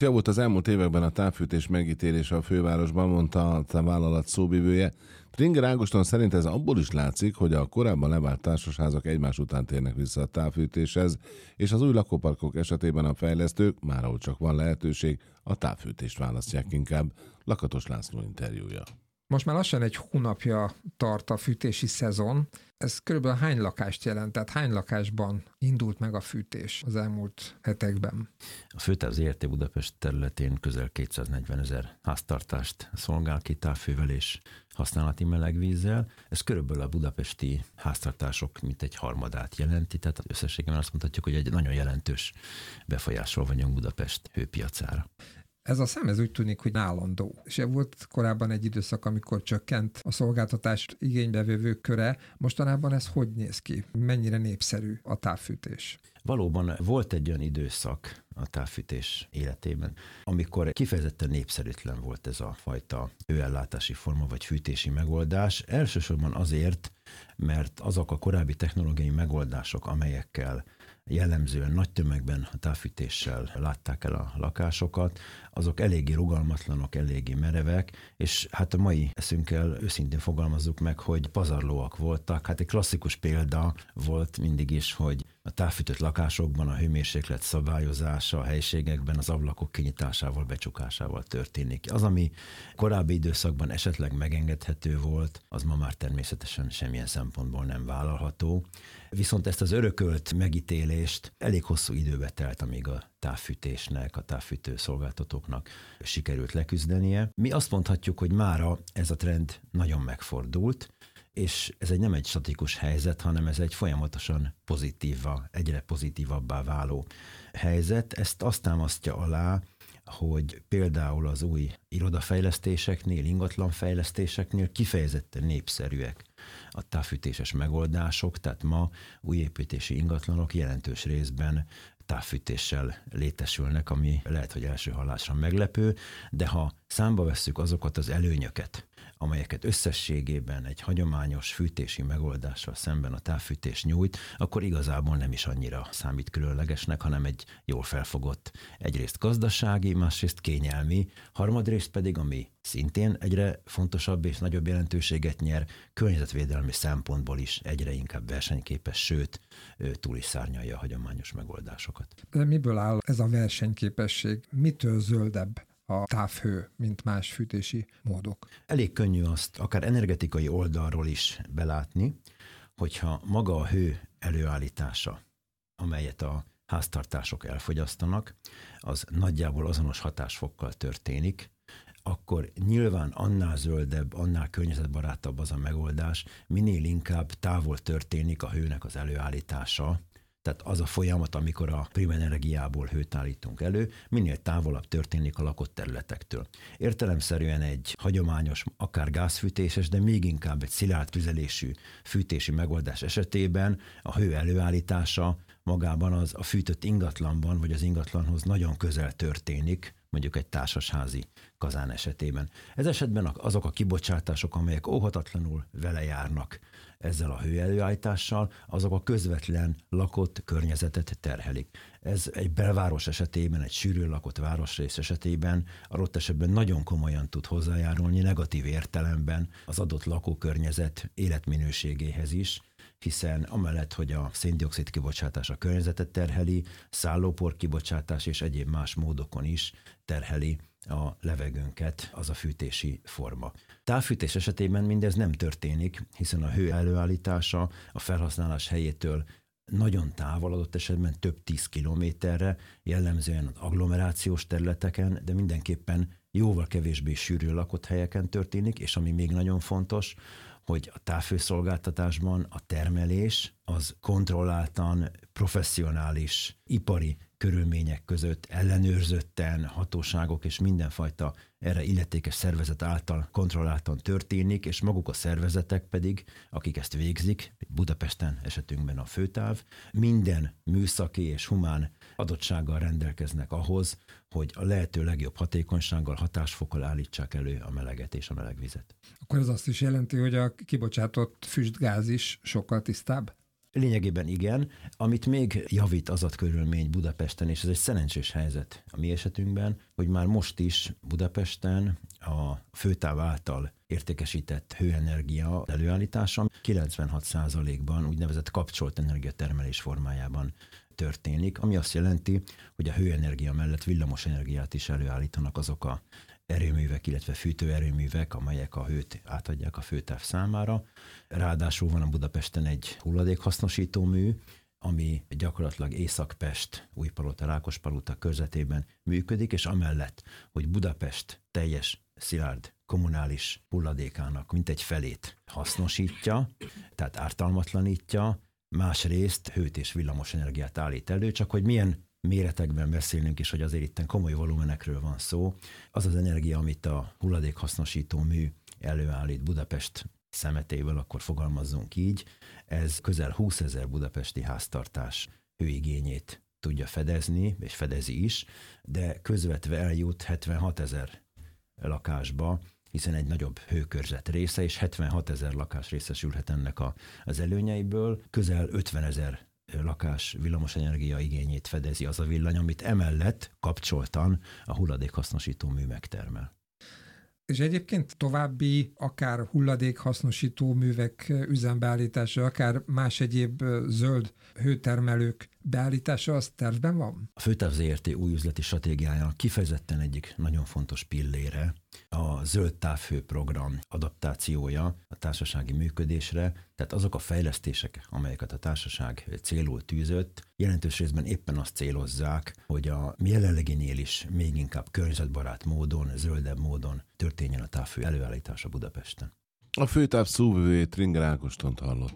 Javult az elmúlt években a távfűtés megítélése a fővárosban, mondta a vállalat szóvivője. Tringer Ágoston szerint ez abból is látszik, hogy a korábban levált társasházak egymás után térnek vissza a távfűtéshez, és az új lakóparkok esetében a fejlesztők, már ahol csak van lehetőség, a távfűtést választják inkább. Lakatos László interjúja. Most már lassan egy hónapja tart a fűtési szezon. Ez körülbelül hány lakást jelent? Tehát hány lakásban indult meg a fűtés az elmúlt hetekben? A Főtáv ZRT Budapest területén közel 240 000 háztartást szolgál ki távfővel és használati melegvízzel. Ez körülbelül a budapesti háztartások mintegy harmadát jelenti, tehát összességében azt mondhatjuk, hogy egy nagyon jelentős befolyásról vagyunk Budapest hőpiacára. Ez a szám, ez úgy tűnik, hogy állandó. És volt korábban egy időszak, amikor csökkent a szolgáltatást igénybevevők köre. Mostanában ez hogy néz ki? Mennyire népszerű a távfűtés? Valóban volt egy olyan időszak a távfűtés életében, amikor kifejezetten népszerűtlen volt ez a fajta hőellátási forma vagy fűtési megoldás. Elsősorban azért, mert azok a korábbi technológiai megoldások, amelyekkel jellemzően nagy tömegben a távfűtéssel látták el a lakásokat, azok eléggé rugalmatlanok, eléggé merevek, és hát a mai eszünkkel őszintén fogalmazzuk meg, hogy pazarlóak voltak. Hát egy klasszikus példa volt mindig is, hogy a távfűtött lakásokban a hőmérséklet szabályozása a helyiségekben az ablakok kinyitásával, becsukásával történik. Az, ami korábbi időszakban esetleg megengedhető volt, az ma már természetesen semmilyen szempontból nem vállalható. Viszont ezt az örökölt megítélést elég hosszú időbe telt, amíg a távfűtésnek, a távfűtő szolgáltatóknak sikerült leküzdenie. Mi azt mondhatjuk, hogy mára ez a trend nagyon megfordult, és ez nem egy statikus helyzet, hanem ez egy folyamatosan egyre pozitívabbá váló helyzet. Ezt azt támasztja alá, hogy például az új irodafejlesztéseknél, ingatlanfejlesztéseknél kifejezetten népszerűek a távfűtéses megoldások, tehát ma új építési ingatlanok jelentős részben távfűtéssel létesülnek, ami lehet, hogy első hallásra meglepő, de ha számba vesszük azokat az előnyöket, amelyeket összességében egy hagyományos fűtési megoldással szemben a távfűtés nyújt, akkor igazából nem is annyira számít különlegesnek, hanem egy jól felfogott egyrészt gazdasági, másrészt kényelmi, harmadrészt pedig, ami szintén egyre fontosabb és nagyobb jelentőséget nyer, környezetvédelmi szempontból is egyre inkább versenyképes, sőt, túl is szárnyalja a hagyományos megoldásokat. De miből áll ez a versenyképesség? Mitől zöldebb a távhő, mint más fűtési módok? Elég könnyű azt akár energetikai oldalról is belátni, hogyha maga a hő előállítása, amelyet a háztartások elfogyasztanak, az nagyjából azonos hatásfokkal történik, akkor nyilván annál zöldebb, annál környezetbarátabb az a megoldás, minél inkább távol történik a hőnek az előállítása. Tehát az a folyamat, amikor a primerenergiából hőt állítunk elő, minél távolabb történik a lakott területektől. Értelemszerűen egy hagyományos, akár gázfűtéses, de még inkább egy szilárd tüzelésű fűtési megoldás esetében a hő előállítása magában az a fűtött ingatlanban, vagy az ingatlanhoz nagyon közel történik, mondjuk egy társasházi kazán esetében. Ez esetben azok a kibocsátások, amelyek óhatatlanul vele járnak ezzel a hőelőállítással, azok a közvetlen lakott környezetet terhelik. Ez egy belváros esetében, egy sűrűn lakott városrész esetében adott esetben nagyon komolyan tud hozzájárulni negatív értelemben az adott lakókörnyezet életminőségéhez is, hiszen amellett, hogy a szén-dioxid kibocsátás a környezetet terheli, szállópor kibocsátás és egyéb más módokon is terheli a levegőnket az a fűtési forma. Távfűtés esetében mindez nem történik, hiszen a hő előállítása a felhasználás helyétől nagyon távol, adott esetben több 10 kilométerre, jellemzően az agglomerációs területeken, de mindenképpen jóval kevésbé sűrű lakott helyeken történik, és ami még nagyon fontos, hogy a távhőszolgáltatásban a termelés az kontrolláltan, professzionális, ipari körülmények között ellenőrzötten, hatóságok és mindenfajta erre illetékes szervezet által kontrolláltan történik, és maguk a szervezetek pedig, akik ezt végzik, Budapesten esetünkben a Főtáv, minden műszaki és humán adottsággal rendelkeznek ahhoz, hogy a lehető legjobb hatékonysággal, hatásfokkal állítsák elő a meleget és a melegvizet. Akkor ez azt is jelenti, hogy a kibocsátott füstgáz is sokkal tisztább? Lényegében igen. Amit még javít az a körülmény Budapesten, és ez egy szerencsés helyzet a mi esetünkben, hogy már most is Budapesten a főtáv által értékesített hőenergia előállítása 96%-ban úgynevezett kapcsolt energiatermelés formájában történik, ami azt jelenti, hogy a hőenergia mellett villamos energiát is előállítanak azok a erőművek, illetve fűtőerőművek, amelyek a hőt átadják a főtáv számára. Ráadásul van a Budapesten egy hulladékhasznosító mű, ami gyakorlatilag Észak-Pest, Újpalota, Rákospalota körzetében működik, és amellett, hogy Budapest teljes szilárd kommunális hulladékának mintegy felét hasznosítja, tehát ártalmatlanítja, másrészt hőt és villamos energiát állít elő, csak hogy milyen méretekben beszélünk is, hogy azért itt komoly volumenekről van szó. Az az energia, amit a hulladékhasznosító mű előállít Budapest szemetéből, akkor fogalmazzunk így, ez közel 20 000 budapesti háztartás hőigényét tudja fedezni, és fedezi is, de közvetve eljut 76 000 lakásba, hiszen egy nagyobb hőkörzet része, és 76 000 lakás részesülhet ennek az előnyeiből. Közel 50 000 lakás villamosenergia igényét fedezi az a villany, amit emellett kapcsoltan a hulladékhasznosító mű megtermel. És egyébként további akár hulladékhasznosító művek üzembeállítása, akár más egyéb zöld hőtermelők beállítása, az tervben van? A Főtáv Zrt. Új üzleti stratégiájának kifejezetten egyik nagyon fontos pillére a zöld távhő program adaptációja a társasági működésre, tehát azok a fejlesztések, amelyeket a társaság célul tűzött, jelentős részben éppen azt célozzák, hogy a jelenleginél is még inkább környezetbarát módon, zöldebb módon történjen a távhő előállítása Budapesten. A főtáv szóvivőjét, Tringer Ágostont hallott.